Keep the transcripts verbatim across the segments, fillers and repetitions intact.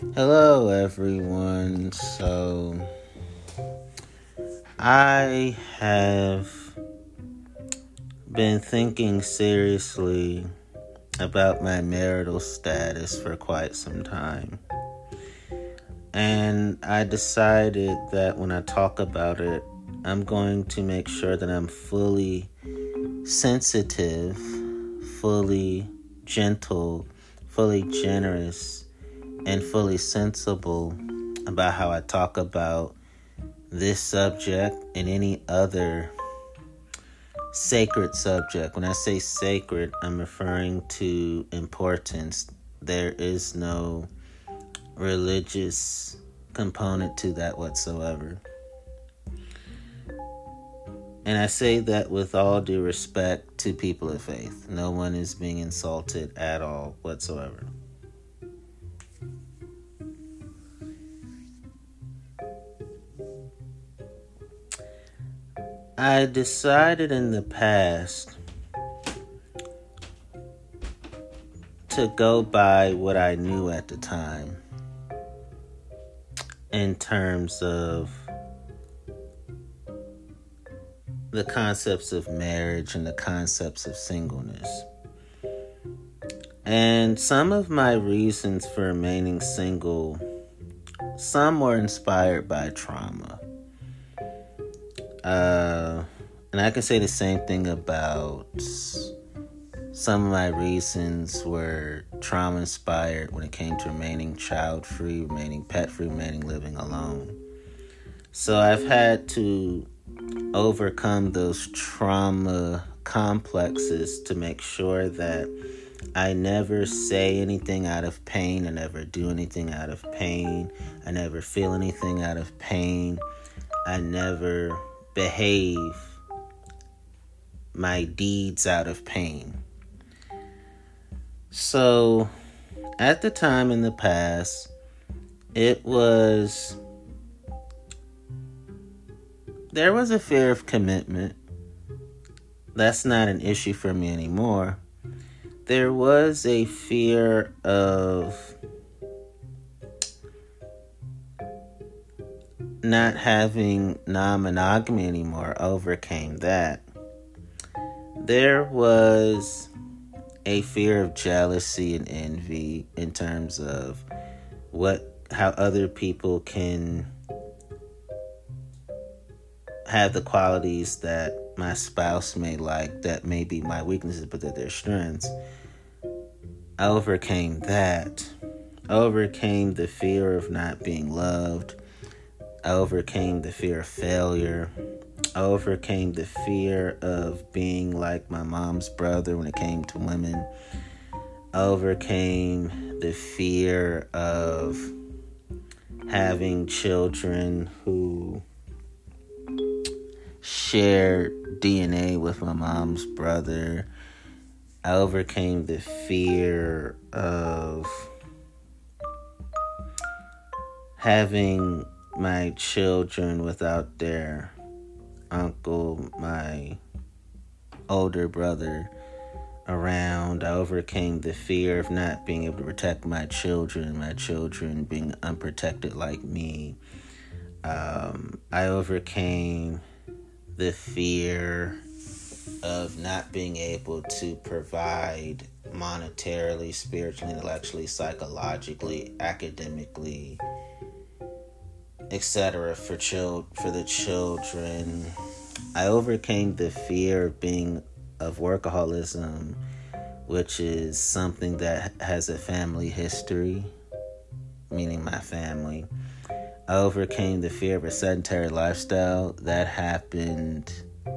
Hello, everyone. So, I have been thinking seriously about my marital status for quite some time. And I decided that when I talk about it, I'm going to make sure that I'm fully sensitive, fully gentle, fully generous, and fully sensible about how I talk about this subject and any other sacred subject. When I say sacred, I'm referring to importance. There is no religious component to that whatsoever. And I say that with all due respect to people of faith. No one is being insulted at all whatsoever. I decided in the past to go by what I knew at the time in terms of the concepts of marriage and the concepts of singleness. And some of my reasons for remaining single, some were inspired by trauma. Uh, and I can say the same thing about some of my reasons were trauma-inspired when it came to remaining child-free, remaining pet-free, remaining living alone. So I've had to overcome those trauma complexes to make sure that I never say anything out of pain. I never do anything out of pain. I never feel anything out of pain. I never behave my deeds out of pain. So, at the time in the past, it was, there was a fear of commitment. That's not an issue for me anymore. There was a fear of not having non-monogamy anymore. I overcame that. There was a fear of jealousy and envy in terms of what, how other people can have the qualities that my spouse may like, that may be my weaknesses, but that they're strengths. I overcame that. I overcame the fear of not being loved. I overcame the fear of failure. I overcame the fear of being like my mom's brother when it came to women. I overcame the fear of having children who shared D N A with my mom's brother. I overcame the fear of having my children without their uncle, my older brother around. I overcame the fear of not being able to protect my children, my children being unprotected like me. Um, I overcame the fear of not being able to provide monetarily, spiritually, intellectually, psychologically, academically, et cetera for chil- for the children. I overcame the fear of being of workaholism, which is something that has a family history, meaning my family. I overcame the fear of a sedentary lifestyle that happened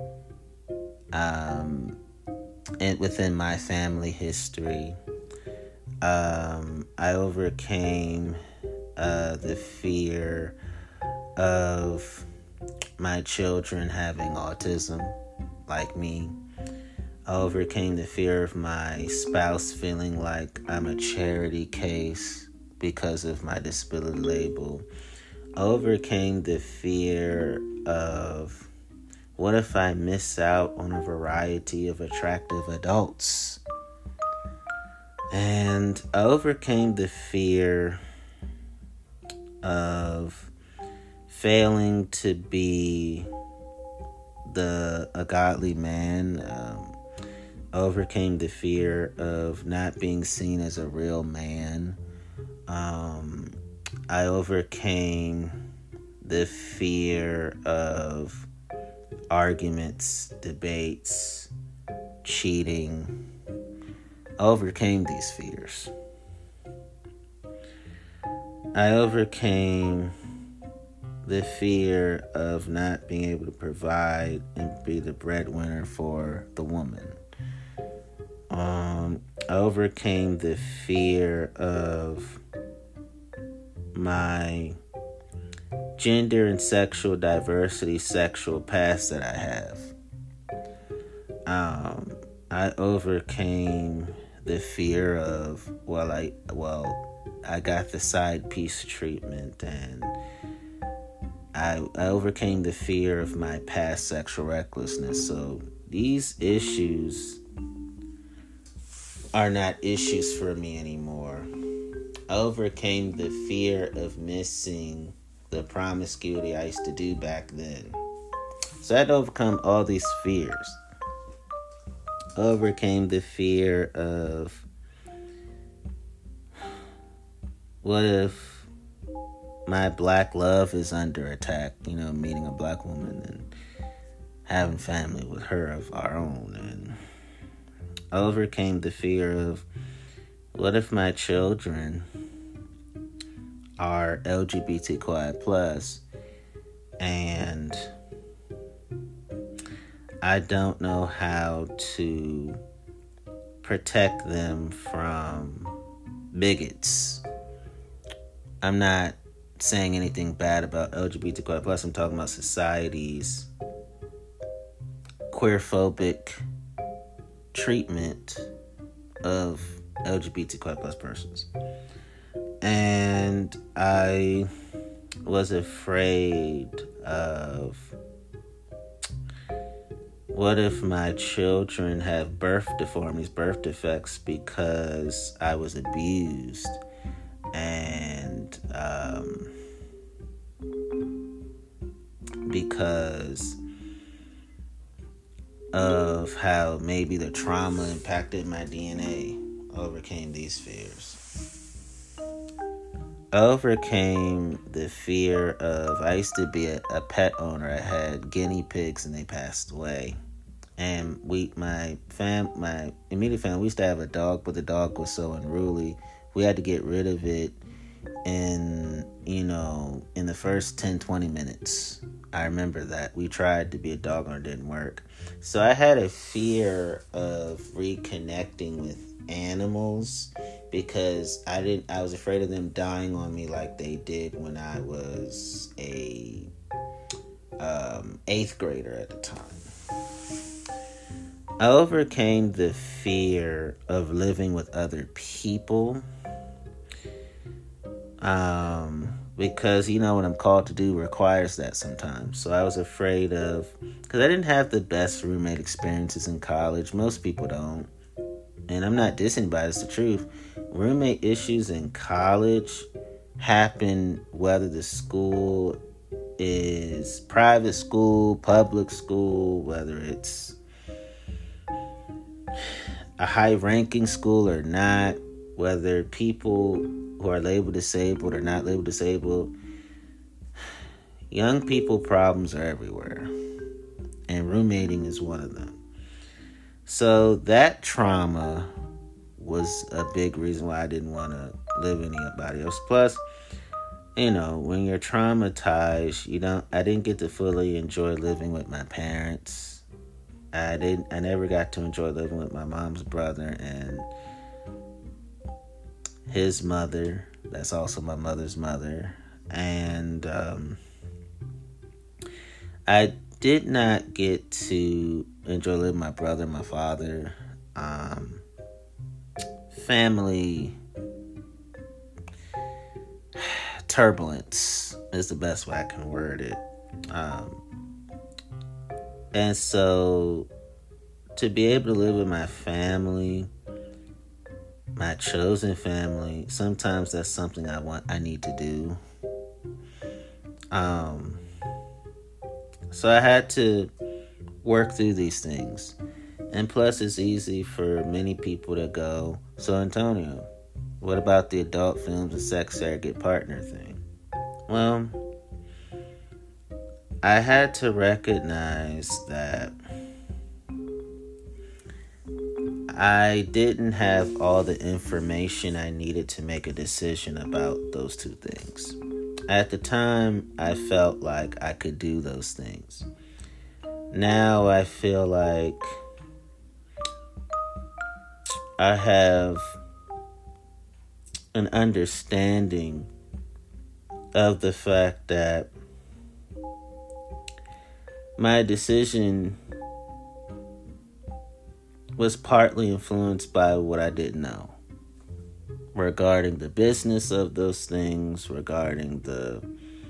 um, and within my family history. Um, I overcame uh, the fear of my children having autism, like me. I overcame the fear of my spouse feeling like I'm a charity case because of my disability label. I overcame the fear of what if I miss out on a variety of attractive adults? And I overcame the fear of failing to be the a godly man. Um, overcame the fear of not being seen as a real man. Um, I overcame the fear of arguments, debates, cheating. I overcame these fears. I overcame the fear of not being able to provide and be the breadwinner for the woman. Um, I overcame the fear of my gender and sexual diversity, sexual past that I have. Um, I overcame the fear of, well, I, well, I got the side piece treatment, and I, I overcame the fear of my past sexual recklessness. So these issues are not issues for me anymore. I overcame the fear of missing the promiscuity I used to do back then. So I had to overcome all these fears. Overcame the fear of, what if my black love is under attack? You know, meeting a black woman and having family with her of our own. And I overcame the fear of, what if my children are L G B T Q I plus and I don't know how to protect them from bigots. I'm not saying anything bad about L G B T Q I plus. I'm talking about society's queerphobic treatment of L G B T Q I plus persons. And I was afraid of, what if my children have birth deformities, birth defects, because I was abused and um, because of how maybe the trauma impacted my D N A. Overcame these fears. I overcame the fear of, I used to be a, a pet owner. I had guinea pigs and they passed away. And we, my fam, my immediate family, we used to have a dog, but the dog was so unruly. We had to get rid of it in, you know, in the first ten, twenty minutes. I remember that. We tried to be a dog owner, it didn't work. So I had a fear of reconnecting with animals because I didn't I was afraid of them dying on me like they did when I was a um, eighth grader at the time. I overcame the fear of living with other people um, because, you know, what I'm called to do requires that sometimes. So I was afraid of, because I didn't have the best roommate experiences in college. Most people don't. And I'm not dissing anybody, it's the truth. Roommate issues in college happen whether the school is private school, public school, whether it's a high-ranking school or not, whether people who are labeled disabled or not labeled disabled. Young people problems are everywhere, and roommating is one of them. So that trauma was a big reason why I didn't want to live with anybody else. Plus, you know, when you're traumatized, you don't. I didn't get to fully enjoy living with my parents. I didn't. I never got to enjoy living with my mom's brother and his mother. That's also my mother's mother. And um, I did not get to enjoy living with my brother, my father. Um, family turbulence is the best way I can word it. Um, and so to be able to live with my family, my chosen family, sometimes that's something I want, I need to do. Um, so I had to work through these things. And plus, it's easy for many people to go, so Antonio, what about the adult films and sex surrogate partner thing? Well, I had to recognize that I didn't have all the information I needed to make a decision about those two things. At the time, I felt like I could do those things. Now I feel like I have an understanding of the fact that my decision was partly influenced by what I didn't know regarding the business of those things, regarding the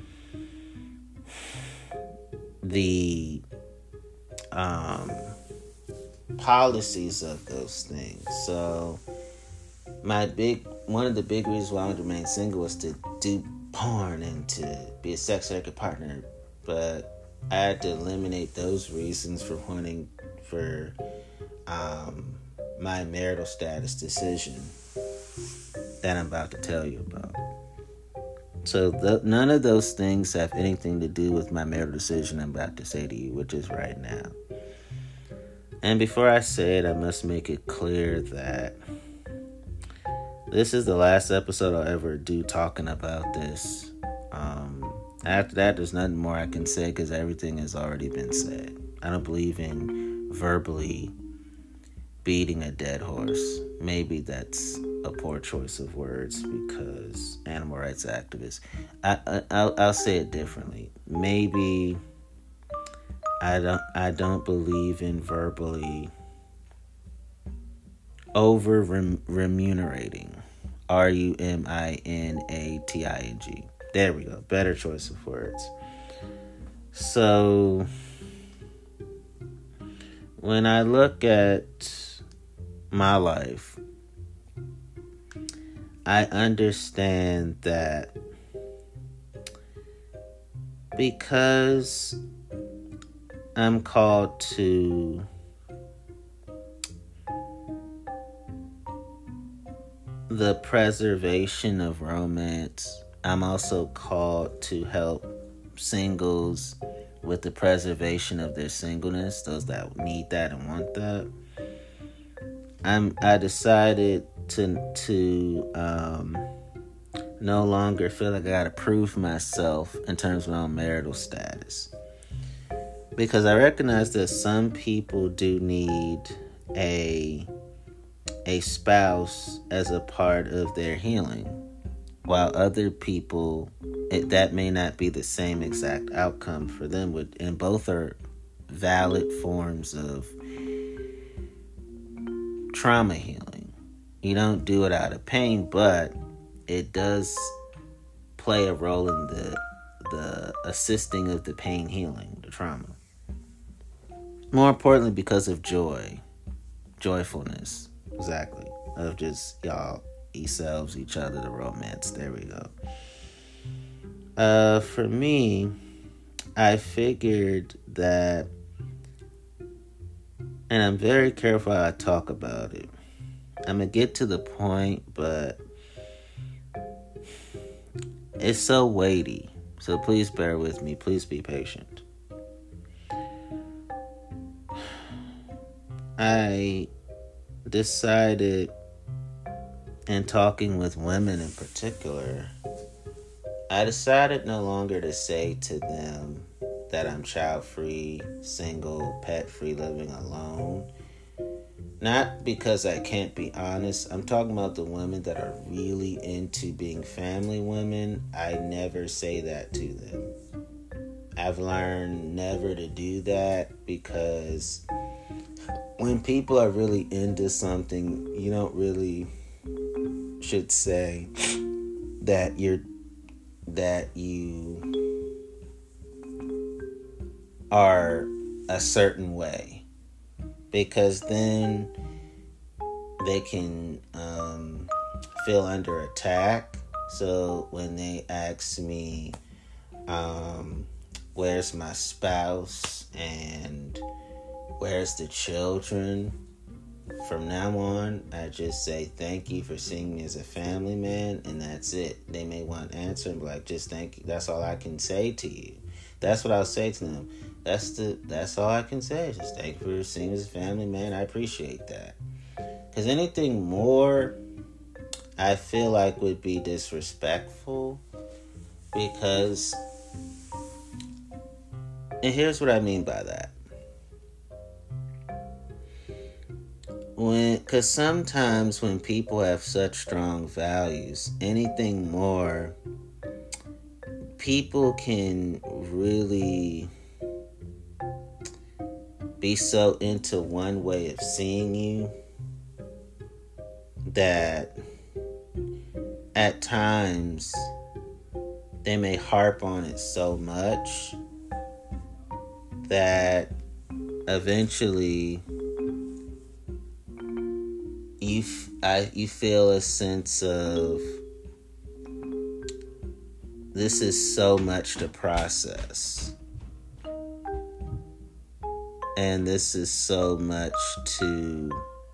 the um, policies of those things. So my big one of the big reasons why I wanted to remain single was to do porn and to be a sex worker partner, but I had to eliminate those reasons for wanting for um, my marital status decision that I'm about to tell you about. So the, none of those things have anything to do with my marital decision I'm about to say to you, which is right now. And before I say it, I must make it clear that this is the last episode I'll ever do talking about this. Um, after that, there's nothing more I can say because everything has already been said. I don't believe in verbally beating a dead horse. Maybe that's a poor choice of words because animal rights activists. I, I I'll, I'll say it differently. Maybe I don't I don't believe in verbally over rem- remunerating. R U M I N A T I N G. There we go. Better choice of words. So when I look at my life, I understand that because I'm called to the preservation of romance, I'm also called to help singles with the preservation of their singleness, those that need that and want that. I'm I decided to to um, no longer feel like I gotta prove myself in terms of my own marital status, because I recognize that some people do need a a spouse as a part of their healing, while other people it, that may not be the same exact outcome for them. With and both are valid forms of trauma healing. You don't do it out of pain, but it does play a role in the the assisting of the pain healing, the trauma. More importantly, because of joy, joyfulness, exactly, of just y'all yourselves, each other, the romance. There we go. Uh, for me, I figured that, and I'm very careful how I talk about it. I'm gonna get to the point, but it's so weighty. So please bear with me. Please be patient. I decided, in talking with women in particular, I decided no longer to say to them that I'm child-free, single, pet-free, living alone. Not because I can't be honest. I'm talking about the women that are really into being family women. I never say that to them. I've learned never to do that because when people are really into something, you don't really should say that you're that you are a certain way, because then they can um, feel under attack. So when they ask me, um, where's my spouse, and where's the children. From now on, I just say thank you for seeing me as a family man, and that's it. They may want an answer and be like, just thank you. That's all I can say to you. That's what I'll say to them. That's the that's all I can say. Just thank you for seeing me as a family man. I appreciate that. Because anything more, I feel like would be disrespectful. Because, and here's what I mean by that. When, because sometimes when people have such strong values, anything more, people can really be so into one way of seeing you that at times they may harp on it so much that eventually you f- I, you feel a sense of, this is so much to process, and this is so much to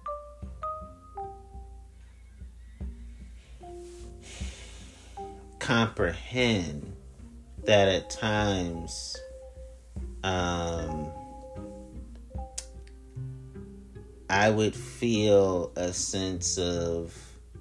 comprehend, that at times um, I would feel a sense of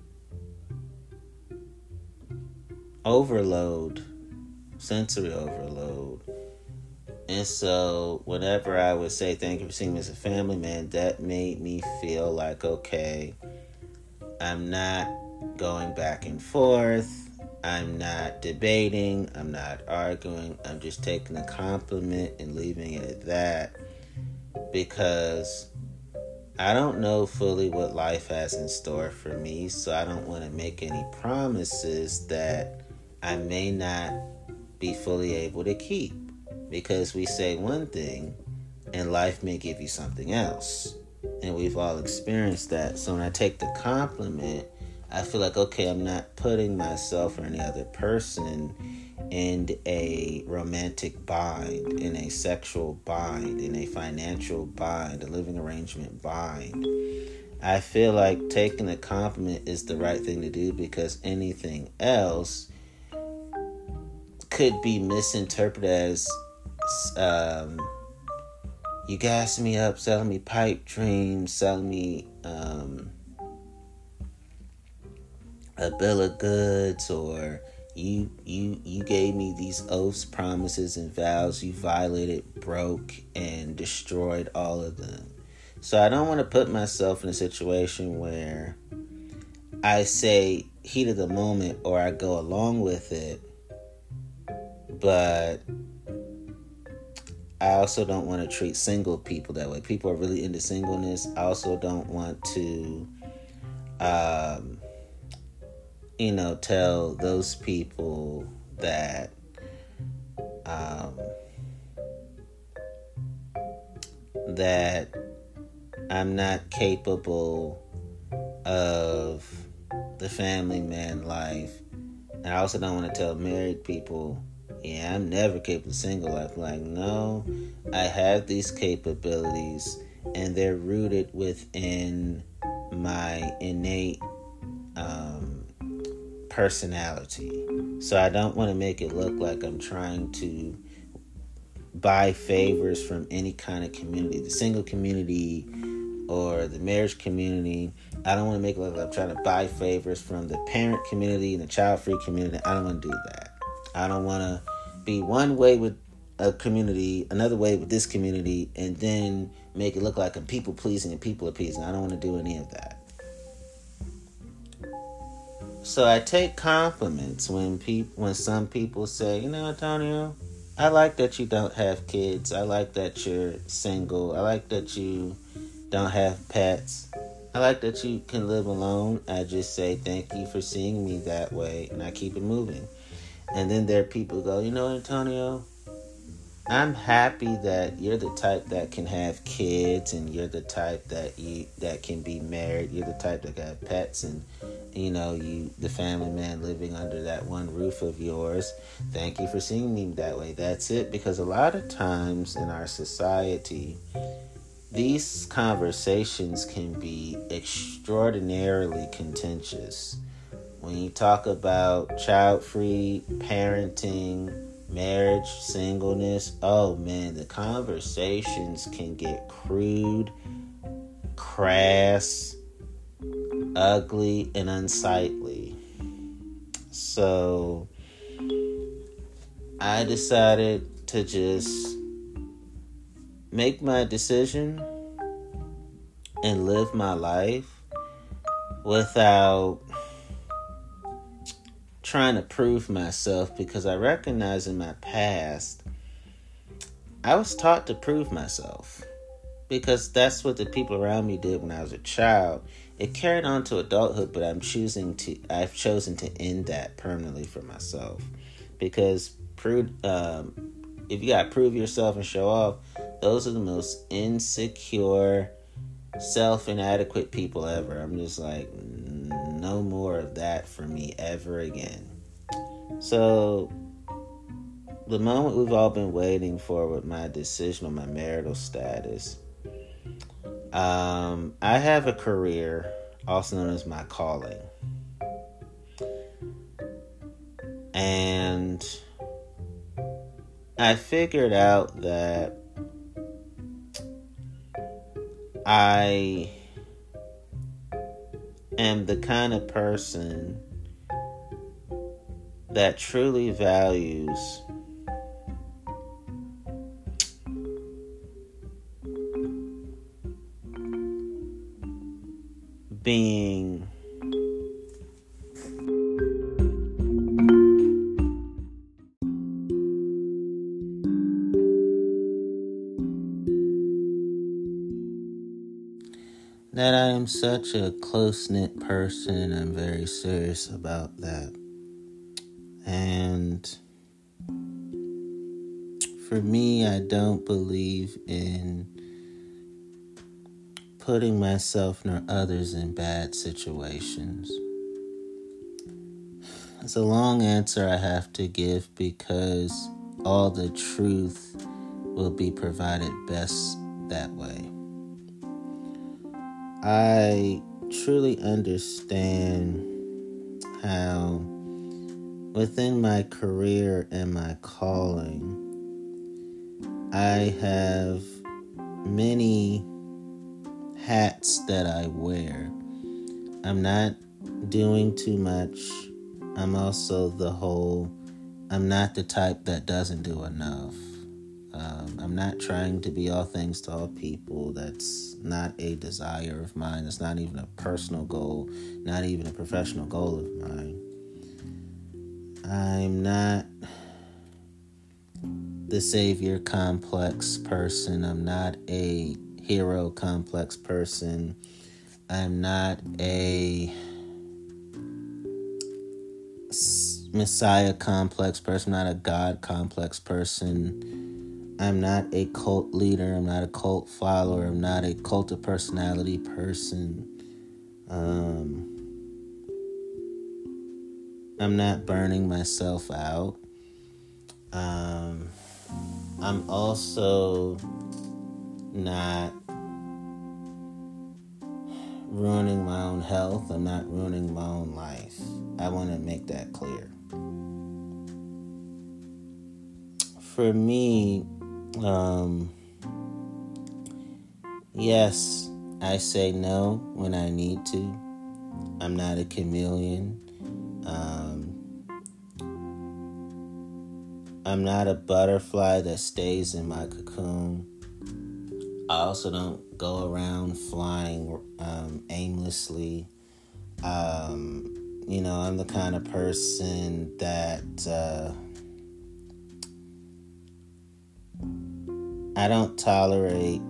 overload, sensory overload. And so whenever I would say thank you for seeing me as a family man, that made me feel like, okay, I'm not going back and forth. I'm not debating. I'm not arguing. I'm just taking a compliment and leaving it at that, because I don't know fully what life has in store for me, so I don't want to make any promises that I may not be fully able to keep, because we say one thing and life may give you something else, and we've all experienced that. So when I take the compliment, I feel like, okay, I'm not putting myself or any other person in a romantic bind, in a sexual bind, in a financial bind, a living arrangement bind. I feel like taking a compliment is the right thing to do, because anything else could be misinterpreted as um, you gassing me up, selling me pipe dreams, selling me um, a bill of goods, or you you you gave me these oaths, promises, and vows. You violated, broke, and destroyed all of them. So I don't want to put myself in a situation where I say heat of the moment, or I go along with it, but I also don't want to treat single people that way. People are really into singleness. I also don't want to um you know, tell those people that um, that I'm not capable of the family man life. And I also don't want to tell married people, yeah, I'm never capable of single life. Like, no, I have these capabilities, and they're rooted within my innate um, personality. So I don't want to make it look like I'm trying to buy favors from any kind of community, the single community or the marriage community. I don't want to make it look like I'm trying to buy favors from the parent community and the child-free community. I don't want to do that. I don't want to be one way with a community, another way with this community, and then make it look like I'm people-pleasing and people-appeasing. I don't want to do any of that. So I take compliments when people, when some people say, you know, Antonio, I like that you don't have kids. I like that you're single. I like that you don't have pets. I like that you can live alone. I just say thank you for seeing me that way, and I keep it moving. And then there are people who go, you know, Antonio, I'm happy that you're the type that can have kids, and you're the type that you that can be married. You're the type that got pets, and you know you the family man living under that one roof of yours. Thank you for seeing me that way. That's it. Because a lot of times in our society, these conversations can be extraordinarily contentious. When you talk about child-free parenting, marriage, singleness, oh man, the conversations can get crude, crass, ugly, and unsightly. So I decided to just make my decision and live my life without trying to prove myself, because I recognize in my past I was taught to prove myself, because that's what the people around me did when I was a child. It carried on to adulthood, but I'm choosing to I've chosen to end that permanently for myself, because prove um, if you gotta prove yourself and show off, those are the most insecure, self-inadequate people ever. I'm just like, no more of that for me ever again. So the moment we've all been waiting for with my decision on my marital status, um, I have a career, also known as my calling. And I figured out that I am the kind of person that truly values being that I am such a close-knit person, and I'm very serious about that. And for me, I don't believe in putting myself nor others in bad situations. It's a long answer I have to give, because all the truth will be provided best that way. I truly understand how within my career and my calling, I have many hats that I wear. I'm not doing too much. I'm also the whole, I'm not the type that doesn't do enough. Um, I'm not trying to be all things to all people. That's not a desire of mine. It's not even a personal goal, not even a professional goal of mine. I'm not the savior complex person. I'm not a hero complex person. I'm not a Messiah complex person. I'm not a God complex person. I'm not a cult leader. I'm not a cult follower. I'm not a cult of personality person. Um, I'm not burning myself out. Um, I'm also not ruining my own health. I'm not ruining my own life. I want to make that clear. For me, um, yes, I say no when I need to. I'm not a chameleon. Um, I'm not a butterfly that stays in my cocoon. I also don't go around flying um, aimlessly. Um, you know, I'm the kind of person that uh, I don't tolerate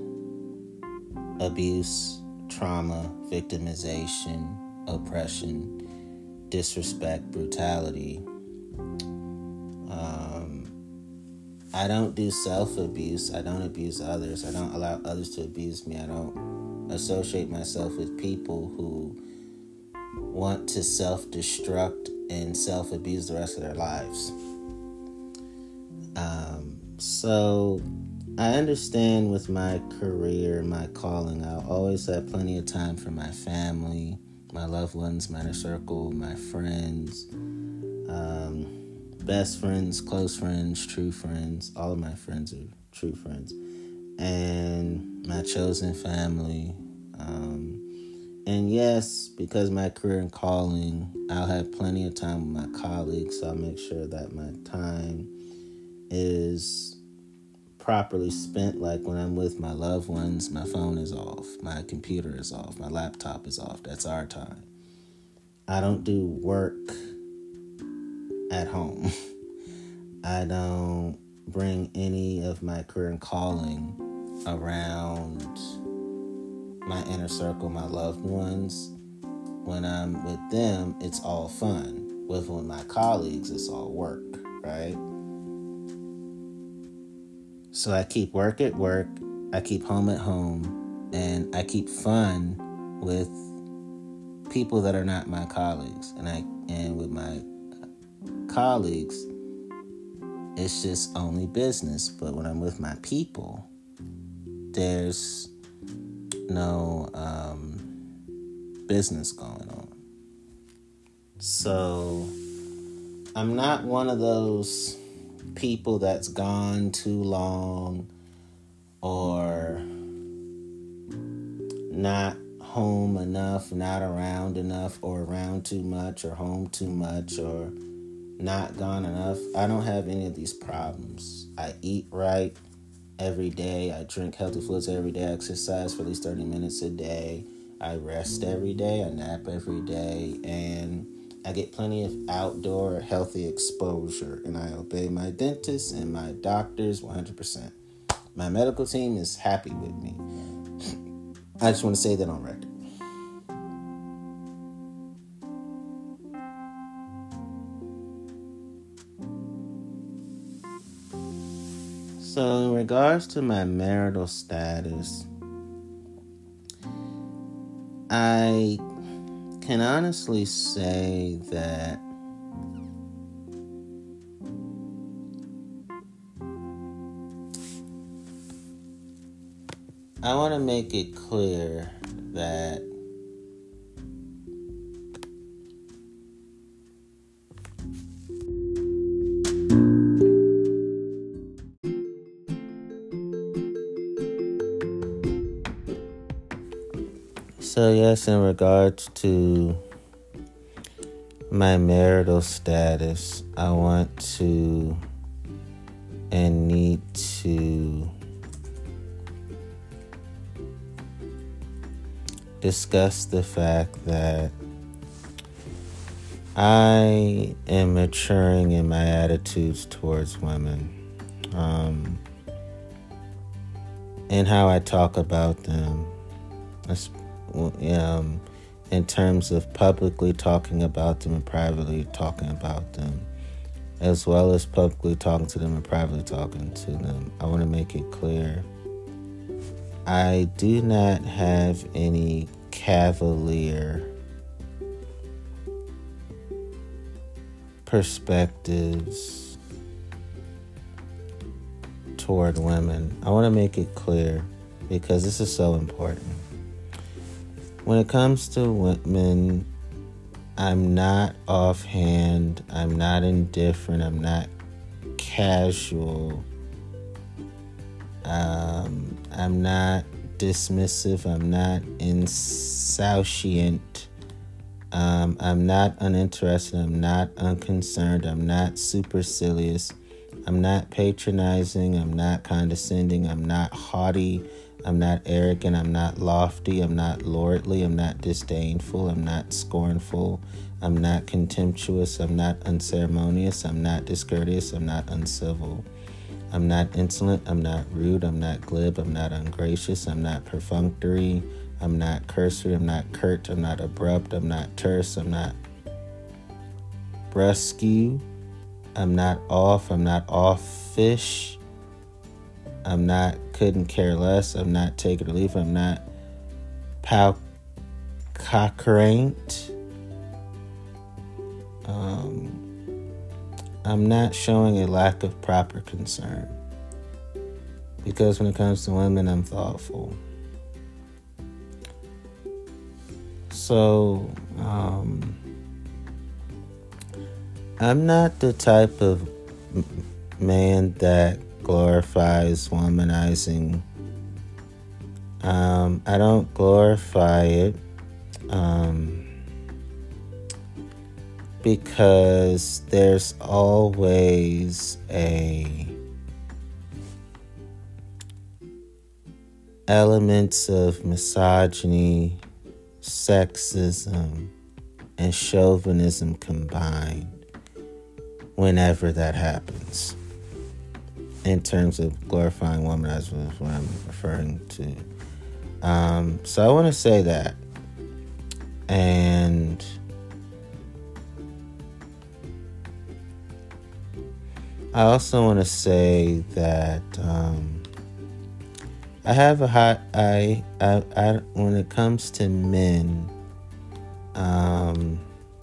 abuse, trauma, victimization, oppression, disrespect, brutality. Um, I don't do self-abuse. I don't abuse others. I don't allow others to abuse me. I don't associate myself with people who want to self-destruct and self-abuse the rest of their lives. Um, so I understand with my career, my calling, I'll always have plenty of time for my family, my loved ones, my inner circle, my friends, um, best friends, close friends, true friends. All of my friends are true friends. And my chosen family. Um, and yes, because of my career and calling, I'll have plenty of time with my colleagues. So I'll make sure that my time is properly spent. Like when I'm with my loved ones, my phone is off, my computer is off, my laptop is off. That's our time. I don't do work at home. I don't bring any of my career and calling around my inner circle, my loved ones. When I'm with them, it's all fun. With, with my colleagues, it's all work, right? So I keep work at work, I keep home at home, and I keep fun with people that are not my colleagues. And I and with my colleagues, it's just only business. But when I'm with my people, there's no um, business going on. So I'm not one of those people that's gone too long or not home enough, not around enough, or around too much, or home too much, or not gone enough. I don't have any of these problems. I eat right every day. I drink healthy fluids every day. I exercise for at least thirty minutes a day. I rest every day. I nap every day. And I get plenty of outdoor healthy exposure. And I obey my dentist and my doctors one hundred percent. My medical team is happy with me. I just want to say that on record. So in regards to my marital status, I can honestly say that I want to make it clear that So yes, in regards to my marital status, I want to and need to discuss the fact that I am maturing in my attitudes towards women, um, and how I talk about them. Um, in terms of publicly talking about them and privately talking about them, as well as publicly talking to them and privately talking to them. I want to make it clear, I do not have any cavalier perspectives toward women. I want to make it clear because this is so important. When it comes to women, I'm not offhand, I'm not indifferent, I'm not casual, um, I'm not dismissive, I'm not insouciant, um, I'm not uninterested, I'm not unconcerned, I'm not supercilious, I'm not patronizing, I'm not condescending, I'm not haughty, I'm not arrogant, I'm not lofty, I'm not lordly, I'm not disdainful, I'm not scornful, I'm not contemptuous, I'm not unceremonious, I'm not discourteous, I'm not uncivil, I'm not insolent, I'm not rude, I'm not glib, I'm not ungracious, I'm not perfunctory, I'm not cursory, I'm not curt, I'm not abrupt, I'm not terse, I'm not brusque, I'm not off, I'm not offish, I'm not couldn't care less. I'm not take it or leave it. I'm not pal cockeraint. Um, I'm not showing a lack of proper concern. Because when it comes to women, I'm thoughtful. So, um, I'm not the type of man that glorifies womanizing. Um, I don't glorify it um, because there's always a elements of misogyny, sexism, and chauvinism combined whenever that happens. In terms of glorifying womanizing is what I'm referring to. Um, so I want to say that. And I also want to say that um, I have a high, I, I, I, when it comes to men, um,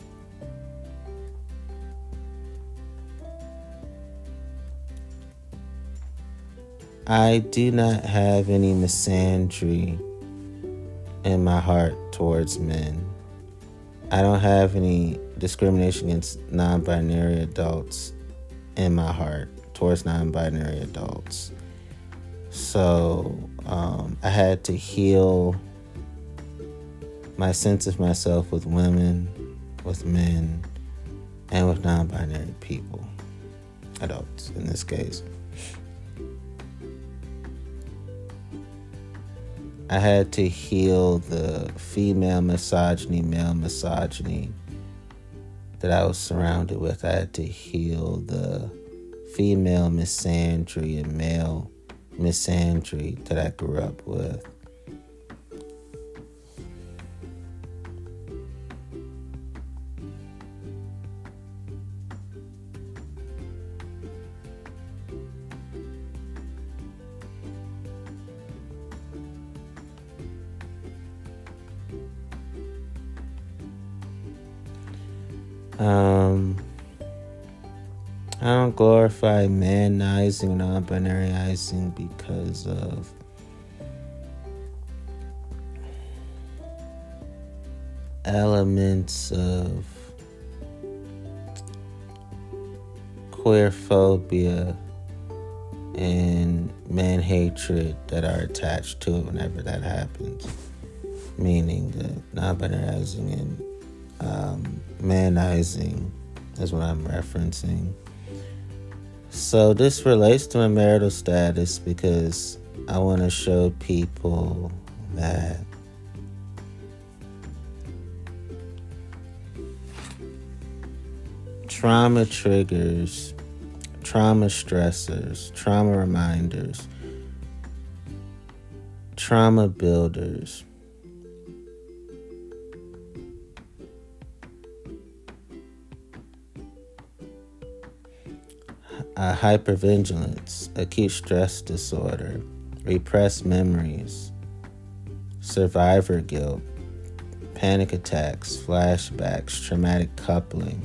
I do not have any misandry in my heart towards men. I don't have any discrimination against non-binary adults in my heart towards non-binary adults. So um, I had to heal my sense of myself with women, with men, and with non-binary people, adults in this case. I had to heal the female misogyny, male misogyny that I was surrounded with. I had to heal the female misandry and male misandry that I grew up with. Um, I don't glorify manizing, non-binaryizing because of elements of queer phobia and man hatred that are attached to it whenever that happens. Meaning the non-binaryizing and um, manizing is what I'm referencing. So this relates to my marital status because I want to show people that trauma triggers, trauma stressors, trauma reminders, trauma builders, Uh, hypervigilance, acute stress disorder, repressed memories, survivor guilt, panic attacks, flashbacks, traumatic coupling.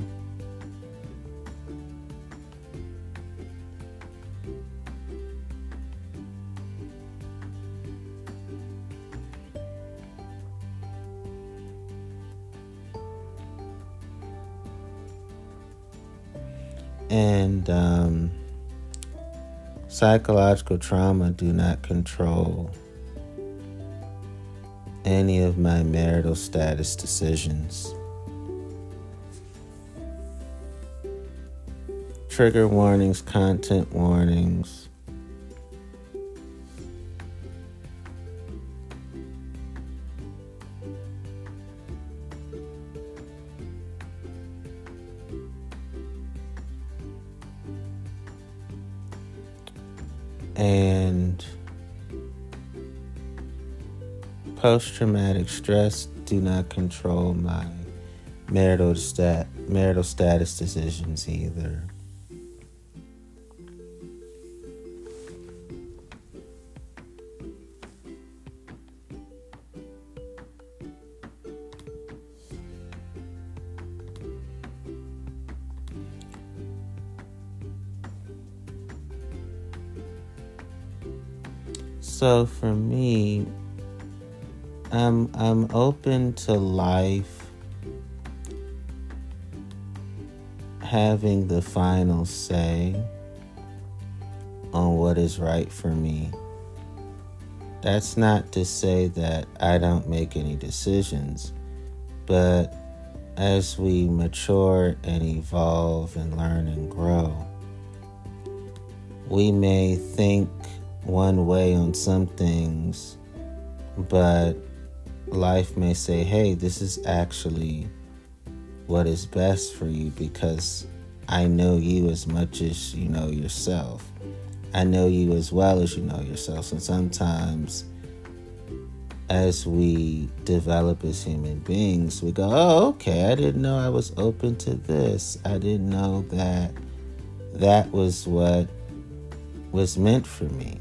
And um, psychological trauma do not control any of my marital status decisions. Trigger warnings, content warnings. And post-traumatic stress do not control my marital stat marital status decisions either. So for me, I'm I'm open to life having the final say on what is right for me. That's not to say that I don't make any decisions, but as we mature and evolve and learn and grow, we may think one way on some things, but life may say, hey, this is actually what is best for you because I know you as much as you know yourself. I know you as well as you know yourself. And sometimes as we develop as human beings, we go, oh, okay, I didn't know I was open to this. I didn't know that that was what was meant for me.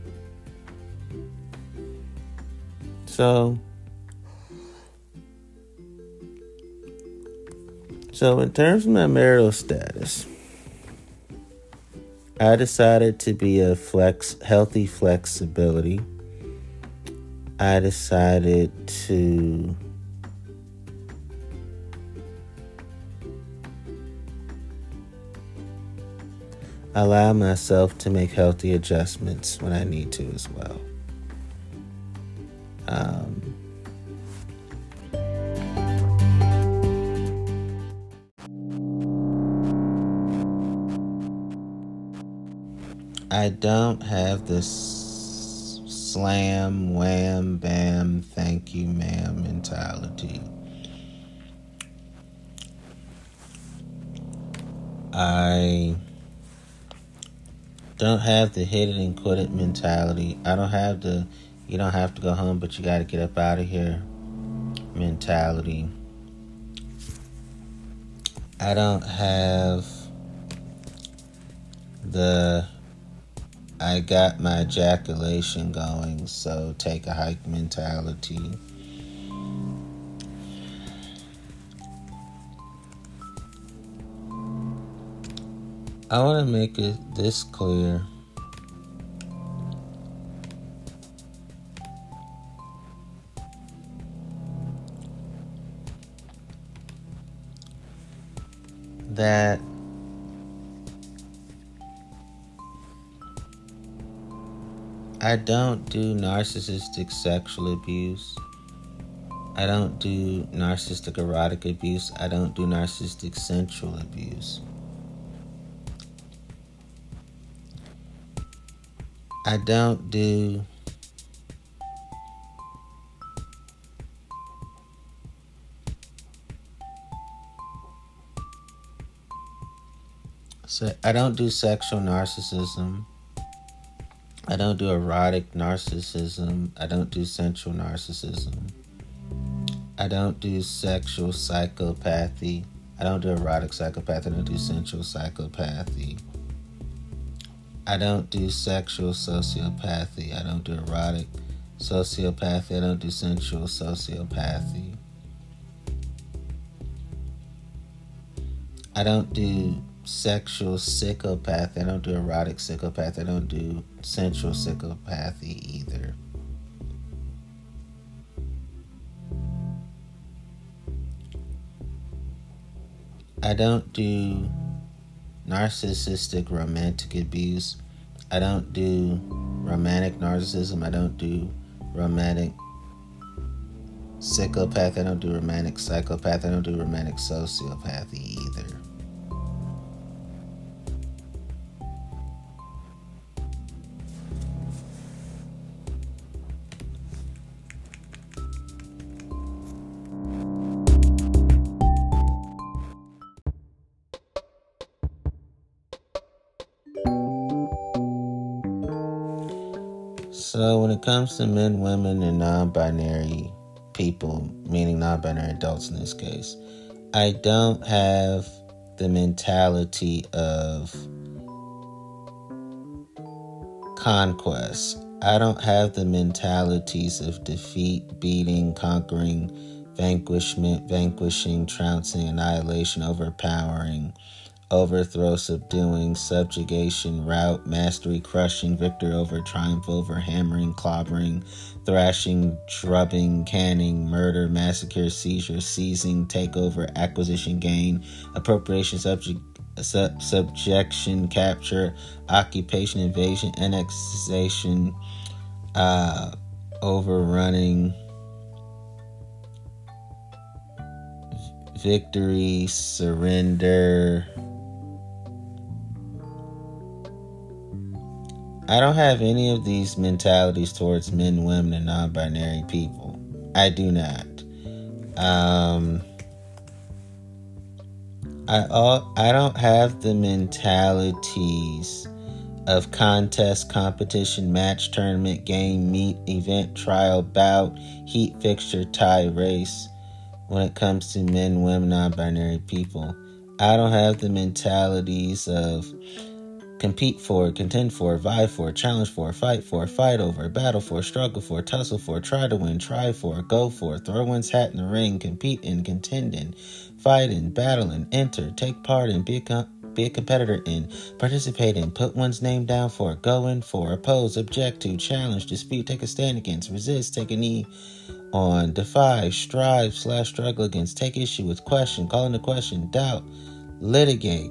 So, so in terms of my marital status, I decided to be a flex, healthy flexibility. I decided to allow myself to make healthy adjustments when I need to as well. Um, I don't have this slam, wham, bam, thank you, ma'am mentality. I don't have the hit it and quit it mentality. I don't have the you don't have to go home, but you got to get up out of here mentality. I don't have the I got my ejaculation going, so take a hike mentality. I want to make it this clear. That I don't do narcissistic sexual abuse. I don't do narcissistic erotic abuse. I don't do narcissistic sensual abuse. I don't do so I don't do sexual narcissism. I don't do erotic narcissism. I don't do sensual narcissism. I don't do sexual psychopathy. I don't do erotic psychopathy. I don't do sensual psychopathy. I don't do sexual sociopathy. I don't do erotic sociopathy. I don't do sensual sociopathy. I don't do sexual psychopathy. I don't do erotic psychopathy. I don't do sensual psychopathy either. I don't do narcissistic romantic abuse. I don't do romantic narcissism. I don't do romantic psychopathy. I don't do romantic psychopathy. I don't do romantic sociopathy either. So when it comes to men, women, and non-binary people, meaning non-binary adults in this case, I don't have the mentality of conquest. I don't have the mentalities of defeat, beating, conquering, vanquishment, vanquishing, trouncing, annihilation, overpowering, overthrow, subduing, subjugation, rout, mastery, crushing, victor over, triumph over, hammering, clobbering, thrashing, drubbing, canning, murder, massacre, seizure, seizing, takeover, acquisition, gain, appropriation, subject, sub, subjection, capture, occupation, invasion, annexation, uh, overrunning, victory, surrender. I don't have any of these mentalities towards men, women, and non-binary people. I do not. Um, I all, I don't have the mentalities of contest, competition, match, tournament, game, meet, event, trial, bout, heat, fixture, tie, race. When it comes to men, women, non-binary people, I don't have the mentalities of compete for, contend for, vie for, challenge for, fight for, fight over, battle for, struggle for, tussle for, try to win, try for, go for, throw one's hat in the ring, compete in, contend in, fight in, battle in, enter, take part in, be a, com- be a competitor in, participate in, put one's name down for, go in for, oppose, object to, challenge, dispute, take a stand against, resist, take a knee on, defy, strive, slash struggle against, take issue with, question, call into question, doubt, litigate.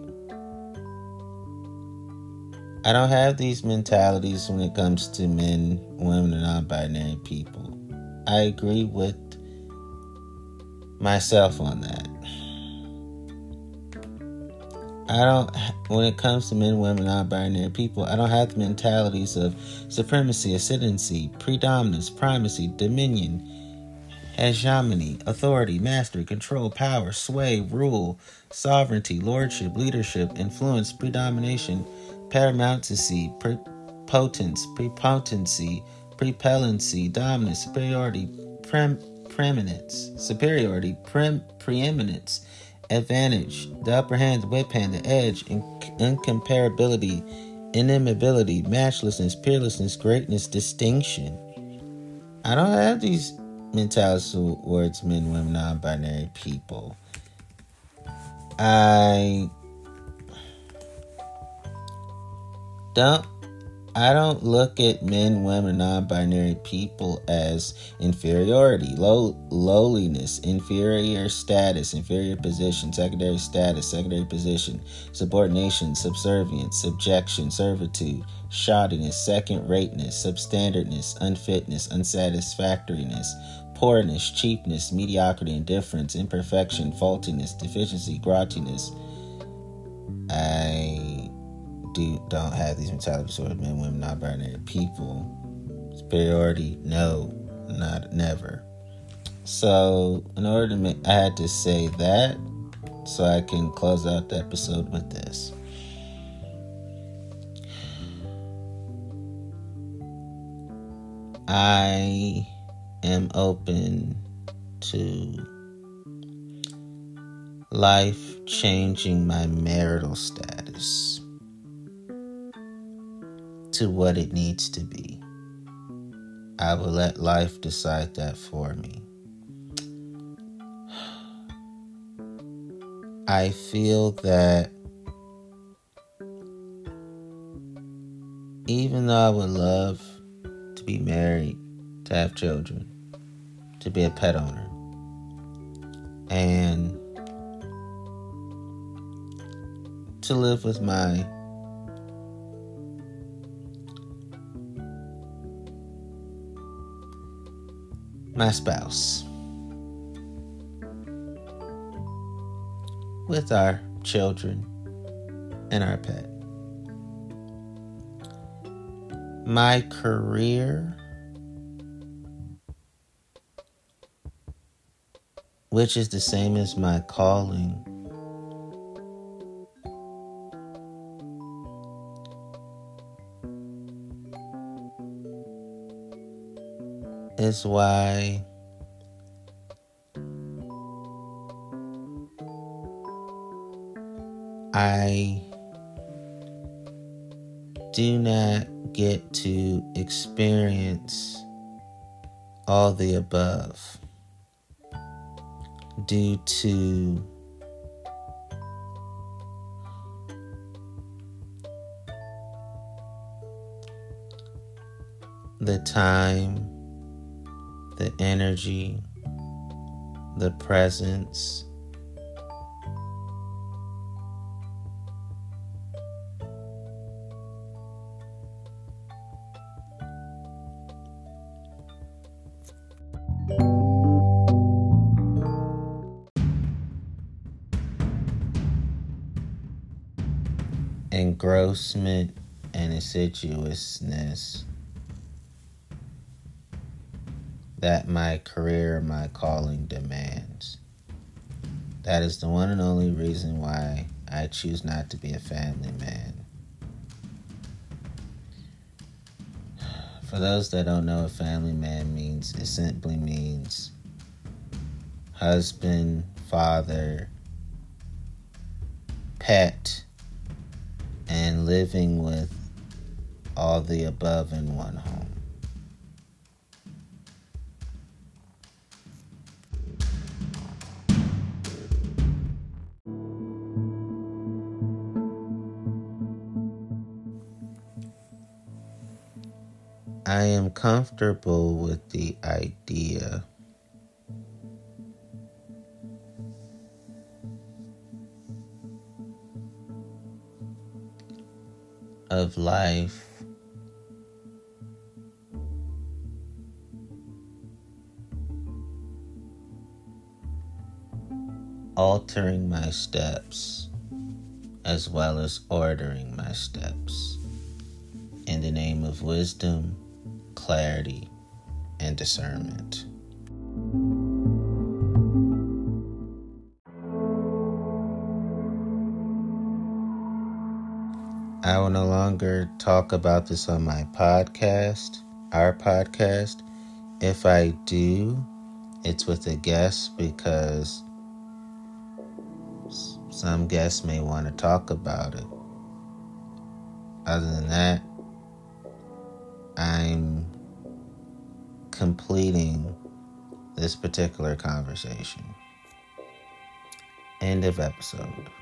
I don't have these mentalities when it comes to men, women, and non-binary people. I agree with myself on that. I don't, when it comes to men, women, non-binary people, I don't have the mentalities of supremacy, ascendancy, predominance, primacy, dominion, hegemony, authority, mastery, control, power, sway, rule, sovereignty, lordship, leadership, influence, predomination, paramountcy, prepotence, prepotency, prepellency, dominance, superiority, prem, preeminence, superiority, prem, preeminence, advantage, the upper hand, the whip hand, the edge, inc- incomparability, inimitability, matchlessness, peerlessness, greatness, distinction. I don't have these mentalities towards men, women, non-binary people. I don't I don't look at men, women, non-binary people as inferiority, low, lowliness, inferior status, inferior position, secondary status, secondary position, subordination, subservience, subjection, servitude, shoddiness, second-rateness, substandardness, unfitness, unsatisfactoriness, poorness, cheapness, mediocrity, indifference, imperfection, faultiness, deficiency, grottiness. I do don't have these mentalities toward men, women, non-binary people. Superiority, no, not never. So, in order to make, I had to say that so I can close out the episode with this. I am open to life changing my marital status to what it needs to be. I will let life decide that for me. I feel that even though I would love to be married, to have children, to be a pet owner, and to live with my my spouse, with our children and our pet. My career, which is the same as my calling, is why I do not get to experience all the above due to the time, the energy, the presence, engrossment, and assiduousness that my career, my calling demands. That is the one and only reason why I choose not to be a family man. For those that don't know what family man means, it simply means husband, father, pet, and living with all the above in one home. I am comfortable with the idea of life altering my steps as well as ordering my steps in the name of wisdom, clarity, and discernment. I will no longer talk about this on my podcast, our podcast. If I do, it's with a guest because some guests may want to talk about it. Other than that, I'm completing this particular conversation. End of episode.